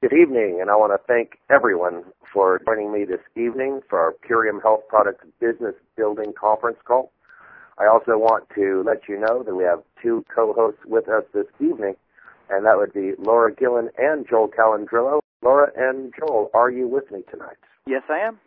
Good evening, and I want to thank everyone for joining me this evening for our Purium Health Products Business Building Conference call. I also want to let you know that we have two co-hosts with us this evening, and that would be Laura Gillen and Joel Calandrillo. Laura and Joel, are you with me tonight? Yes, I am.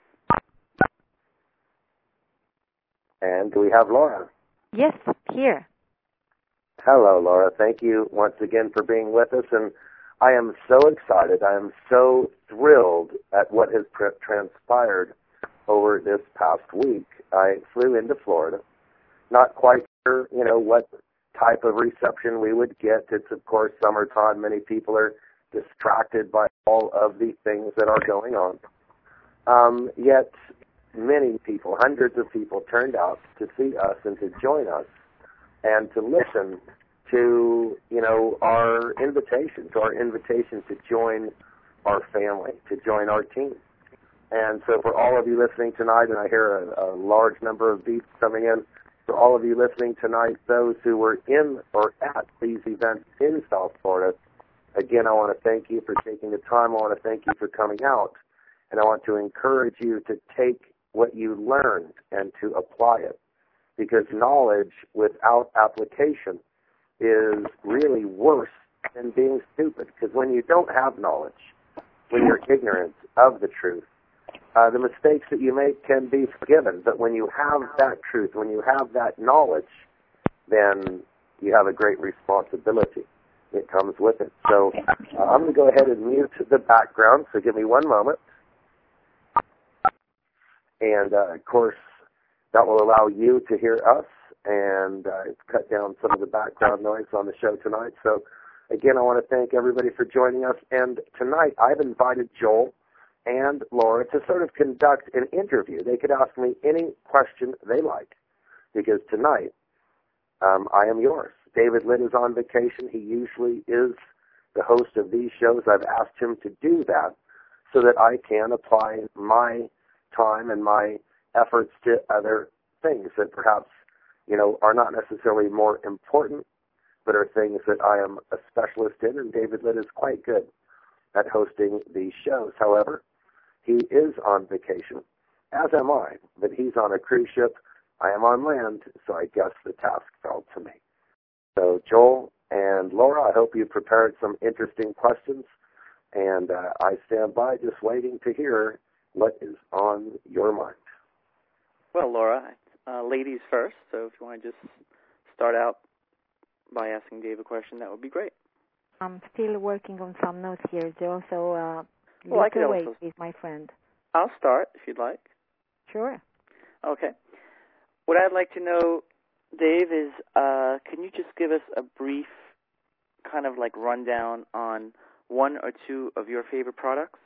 And do we have Laura? Yes, here. Hello, Laura. Thank you once again for being with us, and I am so excited. I am so thrilled at what has transpired over this past week. I flew into Florida, not quite sure, what type of reception we would get. It's, of course, summertime. Many people are distracted by all of the things that are going on. Yet many people, hundreds of people, turned out to see us and to join us and to listen to, our invitation to join our family, to join our team. And so for all of you listening tonight, and I hear a large number of beeps coming in, for all of you listening tonight, those who were in or at these events in South Florida, again, I want to thank you for taking the time. I want to thank you for coming out. And I want to encourage you to take what you learned and to apply it. Because knowledge without application is really worse than being stupid. Because when you don't have knowledge, when you're ignorant of the truth, the mistakes that you make can be forgiven. But when you have that truth, when you have that knowledge, then you have a great responsibility that comes with it. So I'm going to go ahead and mute the background. So give me one moment. And, of course, that will allow you to hear us and cut down some of the background noise on the show tonight. So, again, I want to thank everybody for joining us. And tonight I've invited Joel and Laura to sort of conduct an interview. They could ask me any question they like, because tonight I am yours. David Litt is on vacation. He usually is the host of these shows. I've asked him to do that so that I can apply my time and my efforts to other things that perhaps, are not necessarily more important, but are things that I am a specialist in, and David Litt is quite good at hosting these shows. However, he is on vacation, as am I, but he's on a cruise ship. I am on land, so I guess the task fell to me. So, Joel and Laura, I hope you prepared some interesting questions, and I stand by just waiting to hear what is on your mind. Well, Laura, ladies first, so if you want to just start out by asking Dave a question, that would be great. I'm still working on some notes here, Joe, so wait, please, my friend. I'll start, if you'd like. Sure. Okay. What I'd like to know, Dave, is can you just give us a brief kind of like rundown on one or two of your favorite products?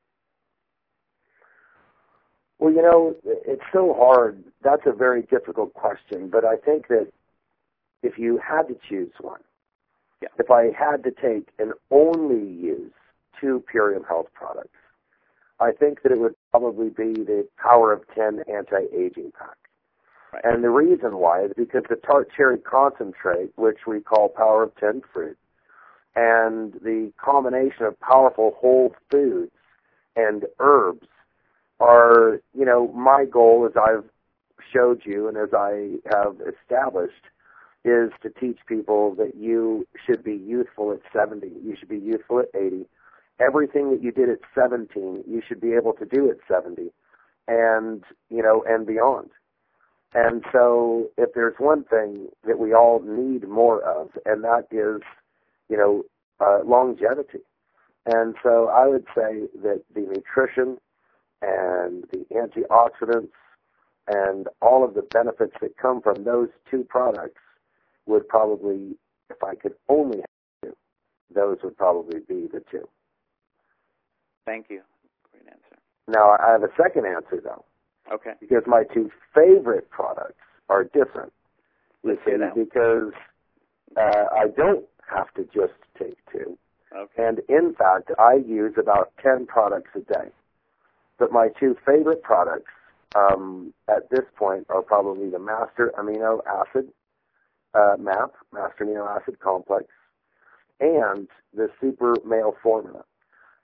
Well, it's so hard. That's a very difficult question, but I think that if you had to choose one, if I had to take and only use two Purium Health products, I think that it would probably be the Power of 10 Anti-Aging Pack. Right. And the reason why is because the tart cherry concentrate, which we call Power of 10 fruit, and the combination of powerful whole foods and herbs are, my goal, as I've showed you and as I have established, is to teach people that you should be youthful at 70. You should be youthful at 80. Everything that you did at 17, you should be able to do at 70 and, and beyond. And so if there's one thing that we all need more of, and that is, longevity. And so I would say that the nutrition and the antioxidants and all of the benefits that come from those two products would probably, if I could only have two, those would probably be the two. Thank you. Great answer. Now, I have a second answer, though. Okay. Because my two favorite products are different. Let's hear that. Because I don't have to just take two. Okay. And, in fact, I use about 10 products a day. But my two favorite products at this point are probably the Master Amino Acid MAP, Master Amino Acid Complex, and the Super Male Formula.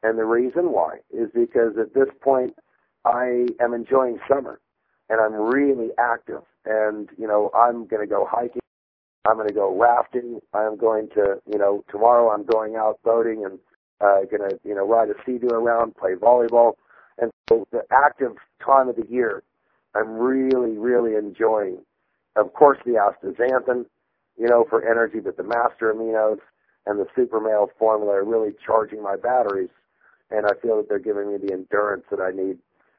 And the reason why is because at this point, I am enjoying summer, and I'm really active. And, I'm going to go hiking. I'm going to go rafting. I'm going to, tomorrow I'm going out boating and going to, ride a sea-doo around, play volleyball. And so the active time of the year, I'm really, really enjoying. Of course, the astaxanthin, for energy, but the master aminos and the super male formula are really charging my batteries. And I feel that they're giving me the endurance that I need,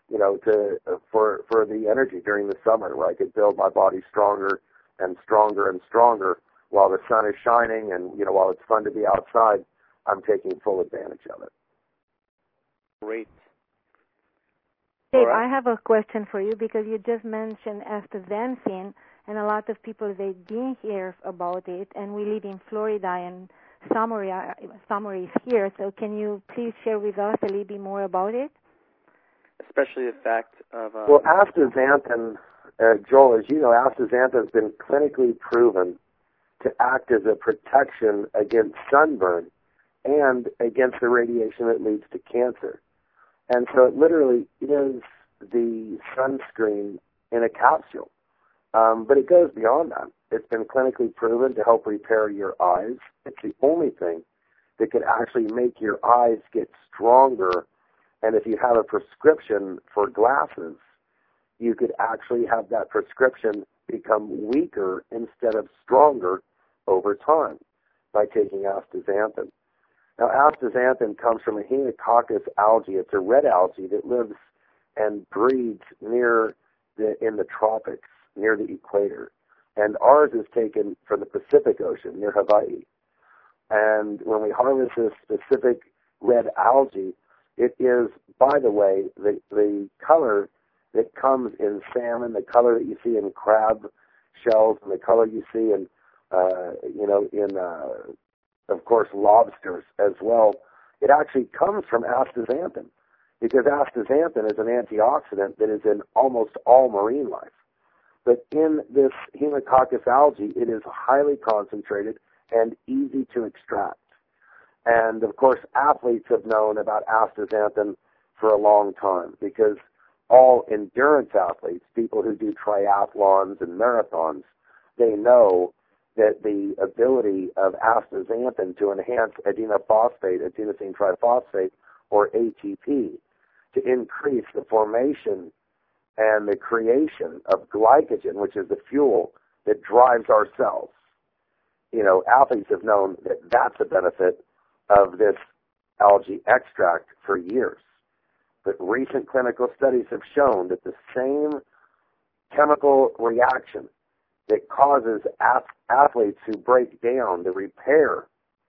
for the energy during the summer, where I could build my body stronger and stronger and stronger while the sun is shining and, while it's fun to be outside. I'm taking full advantage of it. Great. Dave, I have a question for you because you just mentioned astaxanthin, and a lot of people, they didn't hear about it, and we live in Florida, and summer is here, so can you please share with us a little bit more about it? Especially the fact of... Well, astaxanthin, Joel, as you know, astaxanthin has been clinically proven to act as a protection against sunburn and against the radiation that leads to cancer. And so it literally is the sunscreen in a capsule. But it goes beyond that. It's been clinically proven to help repair your eyes. It's the only thing that could actually make your eyes get stronger. And if you have a prescription for glasses, you could actually have that prescription become weaker instead of stronger over time by taking astaxanthin. Now, astaxanthin comes from a Hemococcus algae. It's a red algae that lives and breeds in the tropics, near the equator. And ours is taken from the Pacific Ocean, near Hawaii. And when we harvest this specific red algae, it is, by the way, the color that comes in salmon, the color that you see in crab shells, and the color you see in, of course, lobsters as well. It actually comes from astaxanthin, because astaxanthin is an antioxidant that is in almost all marine life. But in this Hemococcus algae, it is highly concentrated and easy to extract. And, of course, athletes have known about astaxanthin for a long time, because all endurance athletes, people who do triathlons and marathons, they know that the ability of astaxanthin to enhance adenosine triphosphate, or ATP, to increase the formation and the creation of glycogen, which is the fuel that drives our cells. Athletes have known that that's a benefit of this algae extract for years. But recent clinical studies have shown that the same chemical reaction that causes athletes who break down, the repair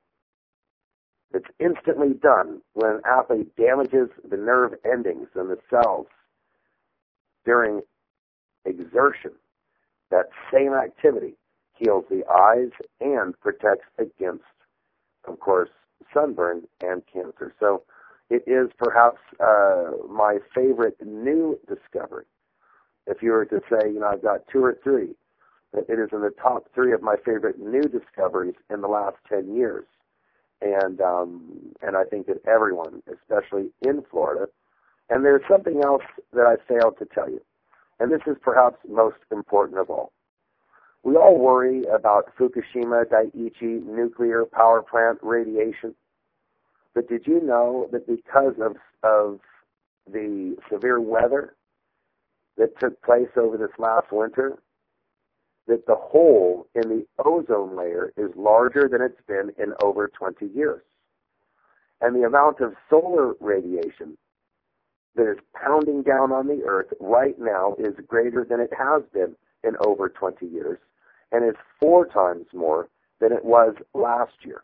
that's instantly done when an athlete damages the nerve endings and the cells during exertion, that same activity heals the eyes and protects against, of course, sunburn and cancer. So it is perhaps my favorite new discovery. If you were to say, I've got two or three, it is in the top three of my favorite new discoveries in the last 10 years. And I think that everyone, especially in Florida, and there's something else that I failed to tell you, and this is perhaps most important of all. We all worry about Fukushima Daiichi nuclear power plant radiation, but did you know that because of the severe weather that took place over this last winter, that the hole in the ozone layer is larger than it's been in over 20 years? And the amount of solar radiation that is pounding down on the Earth right now is greater than it has been in over 20 years, and is 4 times more than it was last year.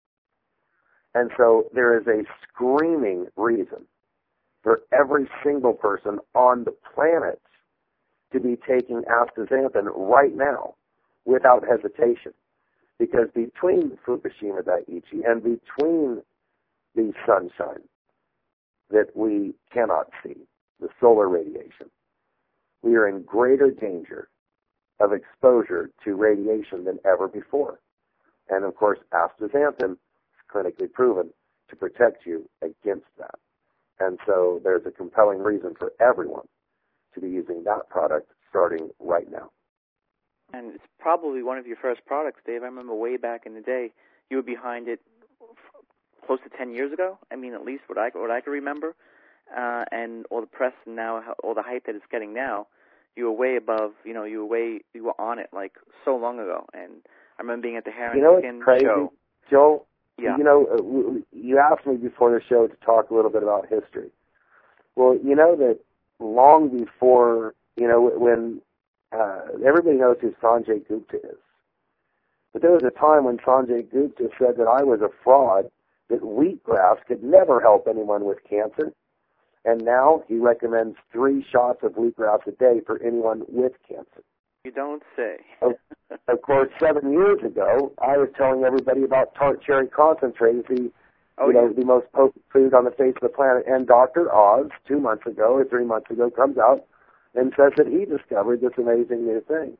And so there is a screaming reason for every single person on the planet to be taking astaxanthin right now without hesitation. Because between Fukushima Daiichi and between the sunshine that we cannot see, the solar radiation, we are in greater danger of exposure to radiation than ever before. And of course, astaxanthin is clinically proven to protect you against that. And so there's a compelling reason for everyone to be using that product starting right now. And it's probably one of your first products, Dave. I remember way back in the day, you were behind it close to 10 years ago. I mean, at least what I can remember. And all the press and now, all the hype that it's getting now, you were way above, you were on it like so long ago. And I remember being at the Hair and Skin crazy, show. Joel? Yeah. You asked me before the show to talk a little bit about history. Well, you know that long before, when everybody knows who Sanjay Gupta is. But there was a time when Sanjay Gupta said that I was a fraud, that wheatgrass could never help anyone with cancer. And now he recommends 3 shots of wheatgrass a day for anyone with cancer. You don't say. Of course, 7 years ago, I was telling everybody about tart cherry concentrate as the most potent food on the face of the planet. And Dr. Oz, 2 months ago or 3 months ago, comes out and says that he discovered this amazing new thing.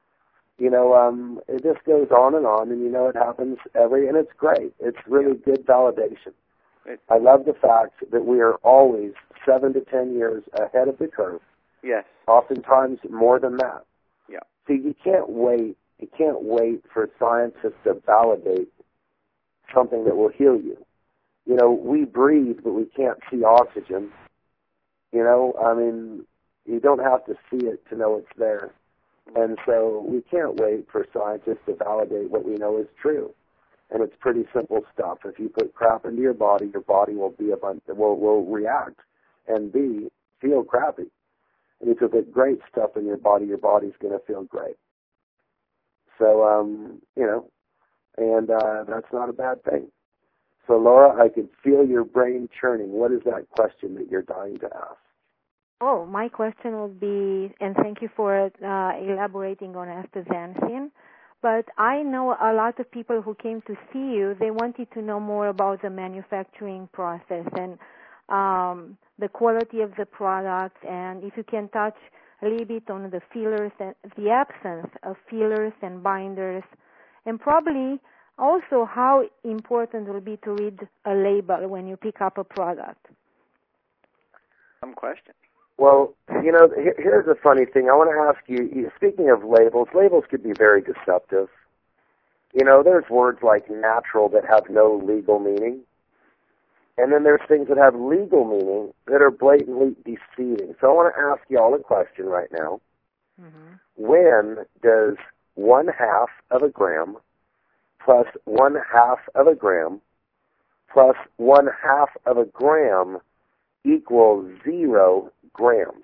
It just goes on, and it happens and it's great. It's really good validation. I love the fact that we are always 7 to 10 years ahead of the curve. Yes. Oftentimes more than that. Yeah. See, you can't wait for scientists to validate something that will heal you. We breathe, but we can't see oxygen. You don't have to see it to know it's there. And so we can't wait for scientists to validate what we know is true. And it's pretty simple stuff. If you put crap into your body will react and feel crappy. And if you put great stuff in your body's going to feel great. So, that's not a bad thing. So, Laura, I can feel your brain churning. What is that question that you're dying to ask? Oh, my question would be, and thank you for elaborating on astaxanthin, but I know a lot of people who came to see you, they wanted to know more about the manufacturing process and the quality of the product, and if you can touch a little bit on the fillers and the absence of fillers and binders, and probably also how important it will be to read a label when you pick up a product. Some question. Well, here's a funny thing. I want to ask you, speaking of labels could be very deceptive. There's words like natural that have no legal meaning. And then there's things that have legal meaning that are blatantly deceiving. So I want to ask you all a question right now. Mm-hmm. When does 1/2 of a gram plus 1/2 of a gram plus 1/2 of a gram equal 0 grams?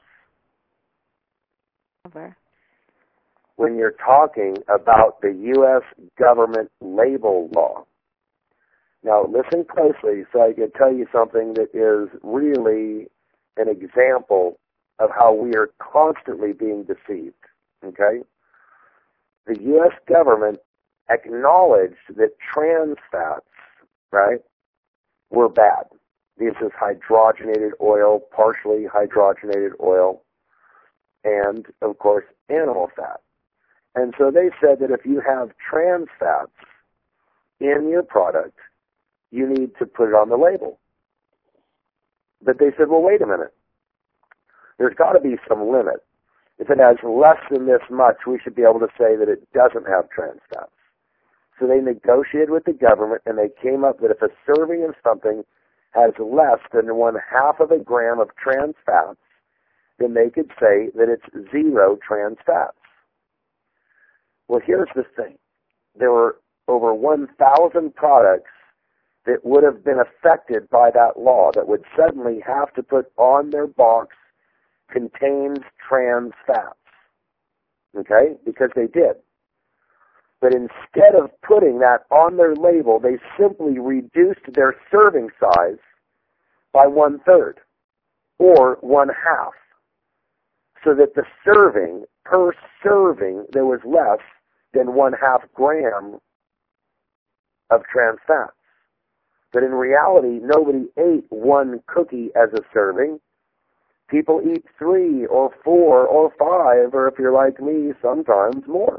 Over. When you're talking about the U.S. government label law. Now, listen closely so I can tell you something that is really an example of how we are constantly being deceived, okay? The U.S. government acknowledged that trans fats, right, were bad. This is hydrogenated oil, partially hydrogenated oil, and, of course, animal fat. And so they said that if you have trans fats in your product, you need to put it on the label. But they said, well, wait a minute. There's got to be some limit. If it has less than this much, we should be able to say that it doesn't have trans fats. So they negotiated with the government, and they came up that if a serving of something has less than 1/2 of a gram of trans fats, then they could say that it's 0 trans fats. Well, here's the thing. There were over 1,000 products that would have been affected by that law that would suddenly have to put on their box contains trans fats, okay, because they did. But instead of putting that on their label, they simply reduced their serving size by 1/3 or 1/2, so that the serving, per serving, there was less than 1/2 gram of trans fats. But in reality, nobody ate 1 cookie as a serving. People eat 3 or 4 or 5, or if you're like me, sometimes more.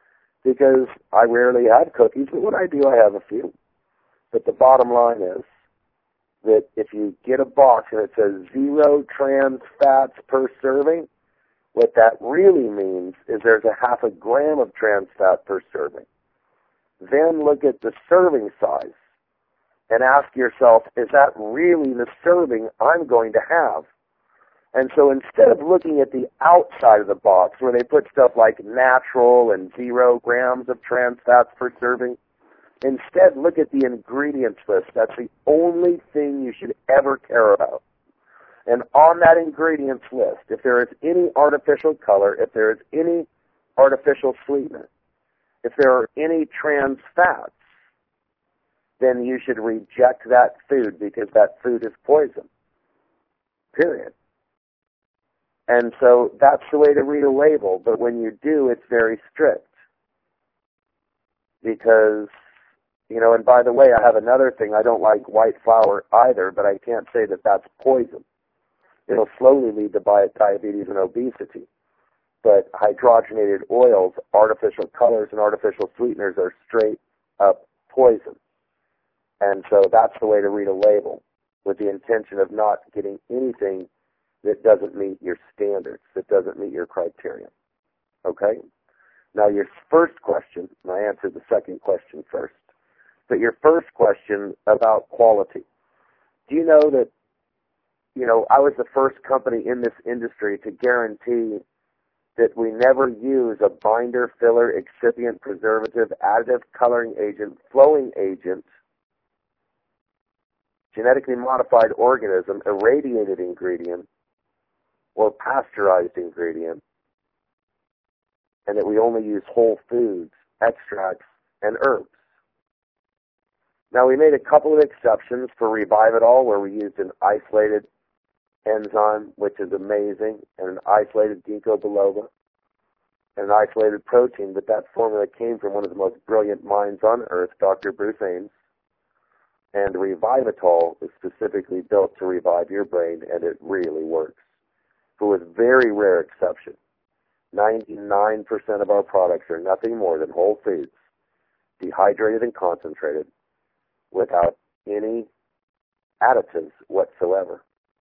Because I rarely have cookies, but when I do, I have a few. But the bottom line is that if you get a box and it says 0 trans fats per serving, what that really means is there's a half a gram of trans fat per serving. Then look at the serving size and ask yourself, is that really the serving I'm going to have? And so instead of looking at the outside of the box where they put stuff like natural and 0 grams of trans fats per serving, instead look at the ingredients list. That's the only thing you should ever care about. And on that ingredients list, if there is any artificial color, if there is any artificial sweetener, if there are any trans fats, then you should reject that food because that food is poison. Period. And so that's the way to read a label, but when you do, it's very strict. Because, and by the way, I have another thing. I don't like white flour either, but I can't say that that's poison. It'll slowly lead to diabetes and obesity. But hydrogenated oils, artificial colors, and artificial sweeteners are straight up poison. And so that's the way to read a label, with the intention of not getting anything that doesn't meet your standards, that doesn't meet your criteria. Okay? Now your first question, and I answered the second question first, but your first question about quality. Do you know that, I was the first company in this industry to guarantee that we never use a binder, filler, excipient, preservative, additive, coloring agent, flowing agent, genetically modified organism, irradiated ingredient, or pasteurized ingredient, and that we only use whole foods, extracts, and herbs. Now, we made a couple of exceptions for Revive-It-All, where we used an isolated enzyme, which is amazing, and an isolated ginkgo biloba, and an isolated protein, but that formula came from one of the most brilliant minds on earth, Dr. Bruce Ames. And Revive-It-All is specifically built to revive your brain, and it really works. For with very rare exception, 99% of our products are nothing more than whole foods, dehydrated and concentrated, without any additives whatsoever.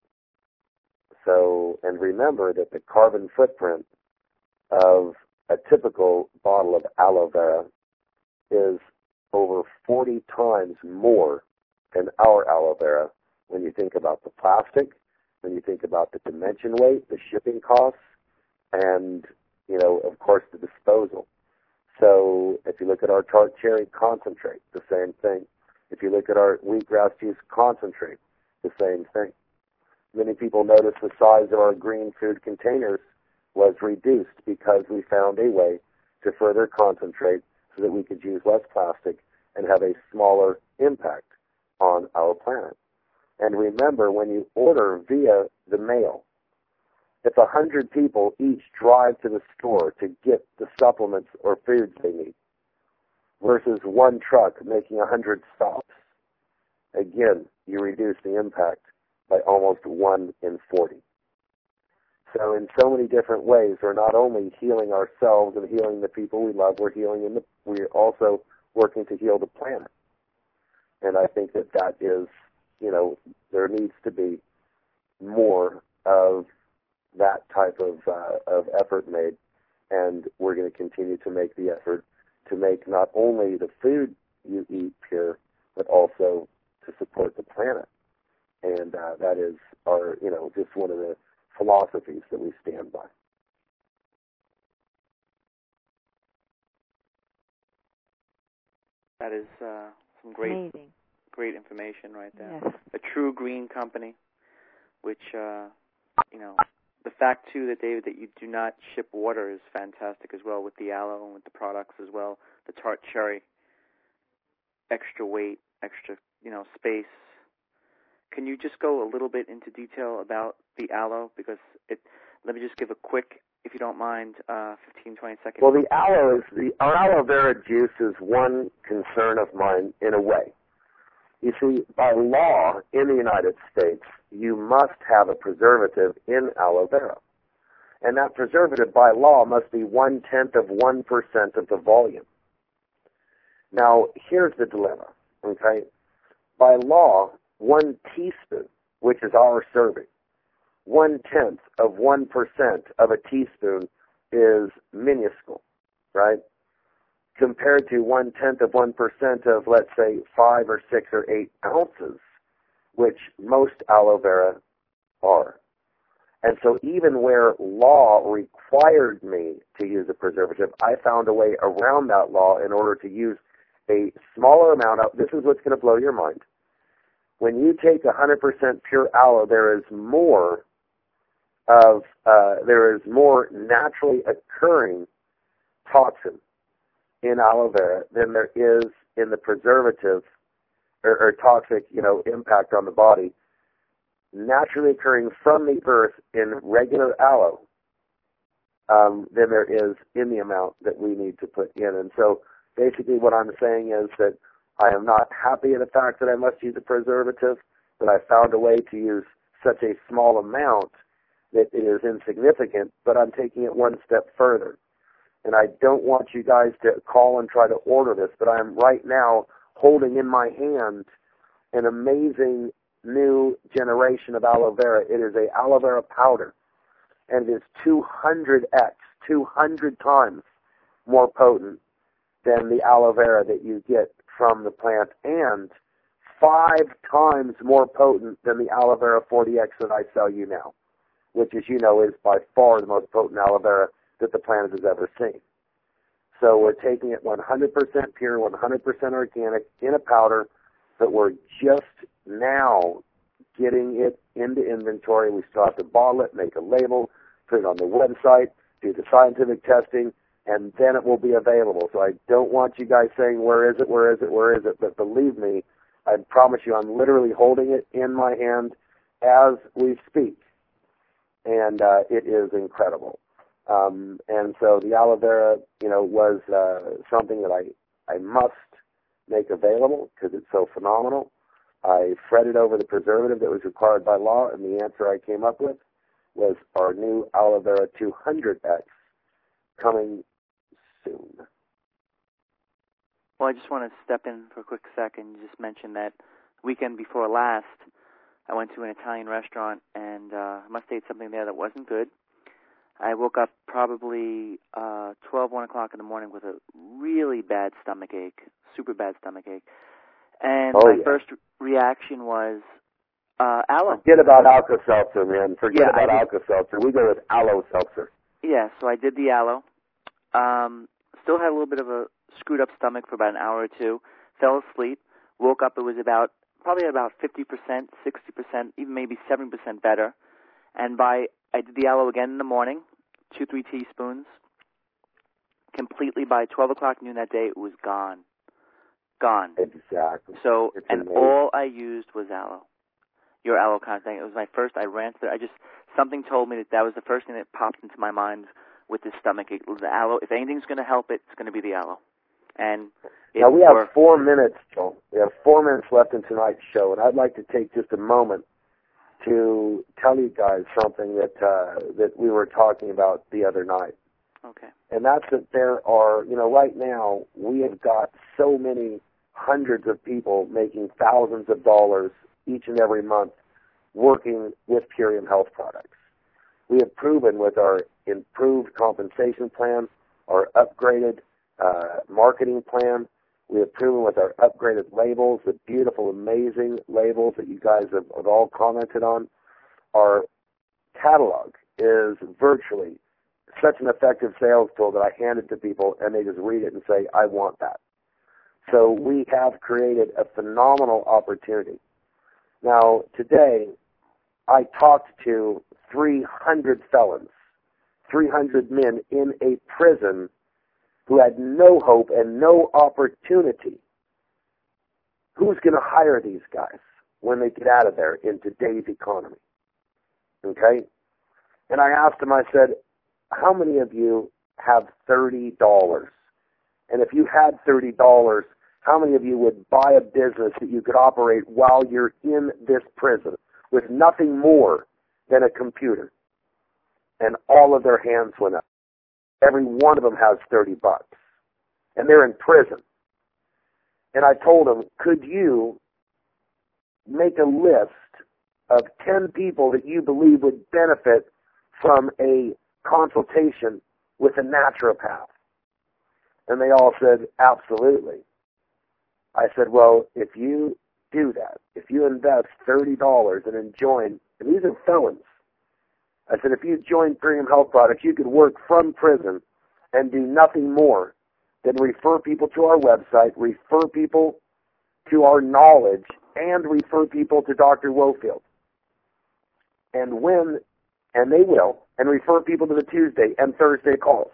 So, and remember that the carbon footprint of a typical bottle of aloe vera is over 40 times more than our aloe vera when you think about the plastic, when you think about the dimension weight, the shipping costs, and, of course, the disposal. So if you look at our tart cherry concentrate, the same thing. If you look at our wheatgrass juice concentrate, the same thing. Many people notice the size of our green food containers was reduced because we found a way to further concentrate so that we could use less plastic and have a smaller impact on our planet. And remember, when you order via the mail, if 100 people each drive to the store to get the supplements or foods they need, versus one truck making 100 stops, again, you reduce the impact by almost 1 in 40. So in so many different ways, we're not only healing ourselves and healing the people we love, we're also working to heal the planet. And I think that is, there needs to be more of that type of effort made, and we're going to continue to make the effort to make not only the food you eat pure, but also to support the planet. And that is our, just one of the philosophies that we stand by. That is some great information right there. Yes. A true green company, which, the fact, too, that, David, that you do not ship water is fantastic as well with the aloe and with the products as well. The tart cherry, extra weight, extra, space. Can you just go a little bit into detail about the aloe? Because let me just give a quick, if you don't mind, 15, 20 seconds. Well, the aloe our aloe vera juice is one concern of mine in a way. You see, by law in the United States, you must have a preservative in aloe vera. And that preservative by law must be 0.1% of the volume. Now, here's the dilemma, okay? By law, 1 teaspoon, which is our serving, 1/10 of 1% of a teaspoon is minuscule, right? Compared to 1/10 of 1% of, let's say, 5 or 6 or 8 ounces, which most aloe vera are. And so even where law required me to use a preservative, I found a way around that law in order to use a smaller amount of, this is what's going to blow your mind. When you take 100% pure aloe, there is more naturally occurring toxin in aloe vera than there is in the preservative or toxic, impact on the body, naturally occurring from the earth in regular aloe, than there is in the amount that we need to put in. And so basically what I'm saying is that I am not happy at the fact that I must use a preservative, but I found a way to use such a small amount that it is insignificant, but I'm taking it one step further. And I don't want you guys to call and try to order this, but I am right now holding in my hand an amazing new generation of aloe vera. It is a aloe vera powder, and it is 200x, 200 times more potent than the aloe vera that you get from the plant, and 5 times more potent than the aloe vera 40x that I sell you now, which, as you know, is by far the most potent aloe vera that the planet has ever seen. So we're taking it 100% pure, 100% organic in a powder, but we're just now getting it into inventory. We still have to bottle it, make a label, put it on the website, do the scientific testing, and then it will be available. So I don't want you guys saying, where is it, where is it, where is it? But believe me, I promise you, I'm literally holding it in my hand as we speak. And it is incredible. And so the aloe vera, was something that I must make available because it's so phenomenal. I fretted over the preservative that was required by law, and the answer I came up with was our new aloe vera 200X coming soon. Well, I just want to step in for a quick second. You just mentioned that weekend before last, I went to an Italian restaurant, and I must say something there that wasn't good. I woke up probably 1 o'clock in the morning with a really bad stomach ache, super bad stomach ache. And my first reaction was aloe. Forget about Alka-Seltzer, man. Forget about Alka-Seltzer. We go with aloe seltzer. Yeah, so I did the aloe. Still had a little bit of a screwed up stomach for about an hour or two. Fell asleep. Woke up. It was probably about 50%, 60%, even maybe 7% better. And I did the aloe again in the morning, 2-3 teaspoons. Completely by 12 o'clock noon that day, it was gone. Gone. Exactly. So, and all I used was aloe. Your aloe content. It was my first. I ran through. Something told me that was the first thing that popped into my mind with this stomach ache. The aloe. If anything's going to help it, it's going to be the aloe. And now we have 4 minutes, Joel. We have 4 minutes left in tonight's show, and I'd like to take just a moment to tell you guys something that we were talking about the other night. Okay. And that's that there are, right now we have got so many hundreds of people making thousands of dollars each and every month working with Purium Health products. We have proven with our improved compensation plan, our upgraded marketing plan, we have proven with our upgraded labels, the beautiful, amazing labels that you guys have all commented on. Our catalog is virtually such an effective sales tool that I hand it to people and they just read it and say, I want that. So we have created a phenomenal opportunity. Now, today, I talked to 300 felons, 300 men in a prison who had no hope and no opportunity. Who's going to hire these guys when they get out of there in today's economy? Okay? And I asked them, I said, how many of you have $30? And if you had $30, how many of you would buy a business that you could operate while you're in this prison with nothing more than a computer? And all of their hands went up. Every one of them has $30. And they're in prison. And I told them, could you make a list of 10 people that you believe would benefit from a consultation with a naturopath? And they all said, absolutely. I said, well, if you do that, if you invest $30 and then join, and these are felons, I said, if you join Premium Health Products, you could work from prison and do nothing more than refer people to our website, refer people to our knowledge, and refer people to Dr. Wofield. And they will, and refer people to the Tuesday and Thursday calls.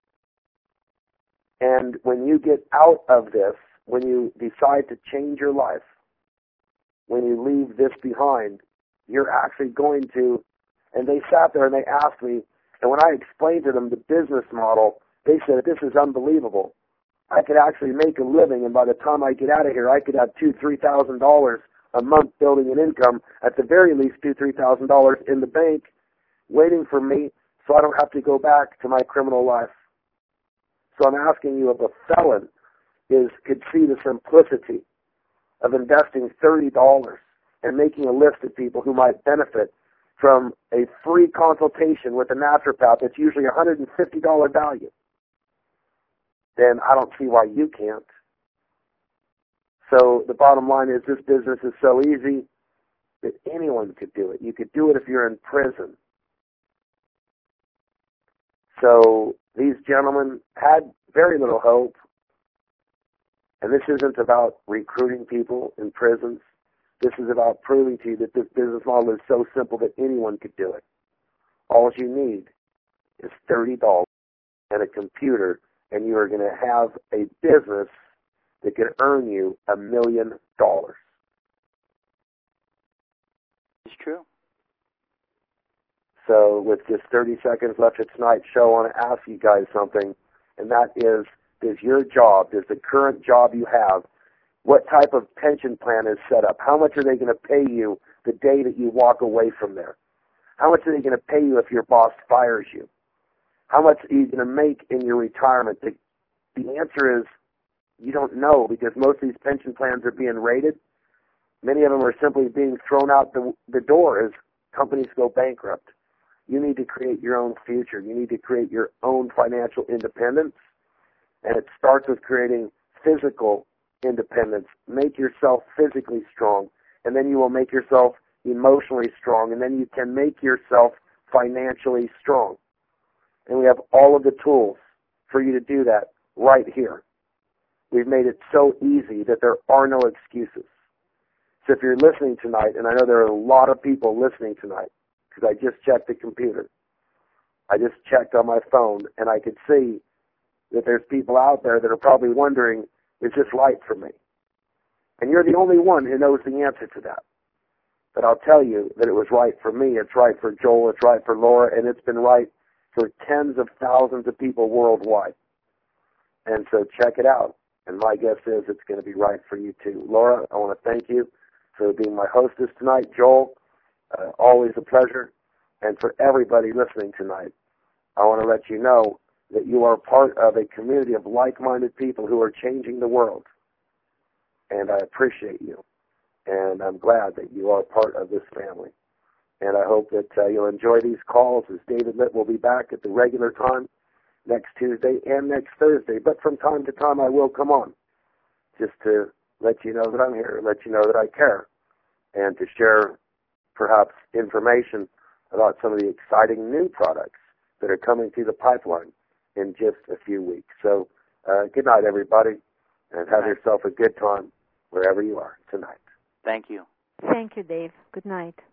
And when you get out of this, when you decide to change your life, when you leave this behind, you're actually going to, and they sat there and they asked me, and when I explained to them the business model, they said, this is unbelievable. I could actually make a living, and by the time I get out of here, I could have $2,000, $3,000 a month building an income, at the very least $2,000, $3,000 in the bank, waiting for me, so I don't have to go back to my criminal life. So I'm asking you if a felon could see the simplicity of investing $30 and making a list of people who might benefit from a free consultation with a naturopath that's usually a $150 value, then I don't see why you can't. So the bottom line is this business is so easy that anyone could do it. You could do it if you're in prison. So these gentlemen had very little hope. And this isn't about recruiting people in prisons. This is about proving to you that this business model is so simple that anyone could do it. All you need is $30 and a computer, and you are going to have a business that can earn you $1 million. It's true. So with just 30 seconds left of tonight's show, I want to ask you guys something, and that is, does your job, does the current job you have, what type of pension plan is set up? How much are they going to pay you the day that you walk away from there? How much are they going to pay you if your boss fires you? How much are you going to make in your retirement? The answer is you don't know, because most of these pension plans are being raided. Many of them are simply being thrown out the door as companies go bankrupt. You need to create your own future. You need to create your own financial independence. And it starts with creating physical independence. Make yourself physically strong, and then you will make yourself emotionally strong, and then you can make yourself financially strong. And we have all of the tools for you to do that right here. We've made it so easy that there are no excuses. So if you're listening tonight, and I know there are a lot of people listening tonight, because I just checked the computer. I just checked on my phone, and I could see that there's people out there that are probably wondering, is this right for me? And you're the only one who knows the answer to that. But I'll tell you that it was right for me, it's right for Joel, it's right for Laura, and it's been right for tens of thousands of people worldwide. And so check it out. And my guess is it's going to be right for you too. Laura, I want to thank you for being my hostess tonight. Joel, always a pleasure. And for everybody listening tonight, I want to let you know that you are part of a community of like-minded people who are changing the world. And I appreciate you. And I'm glad that you are part of this family. And I hope that you'll enjoy these calls, as David Litt will be back at the regular time next Tuesday and next Thursday. But from time to time I will come on just to let you know that I'm here, let you know that I care, and to share perhaps information about some of the exciting new products that are coming through the pipeline in just a few weeks. So good night, everybody, and have yourself a good time wherever you are tonight. Thank you. Thank you, Dave. Good night.